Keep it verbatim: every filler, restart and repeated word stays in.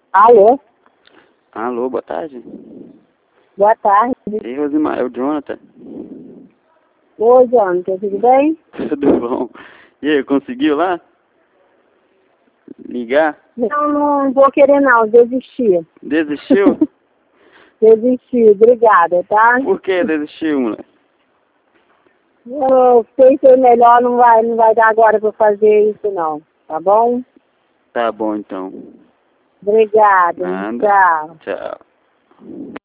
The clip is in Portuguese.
Alô? Alô, boa tarde. Boa tarde. Ei, Rosimar, é o Jonathan. Oi, Jonathan, tudo bem? Tudo bom? E aí, conseguiu lá? Ligar? Não, não vou querer não, desisti. Desistiu? Desisti, obrigada, tá? Por que desistiu, moleque? Eu pensei melhor, não vai, não vai dar agora pra fazer isso não, tá bom? Tá bom, então. Obrigada, Nada. tchau. Tchau.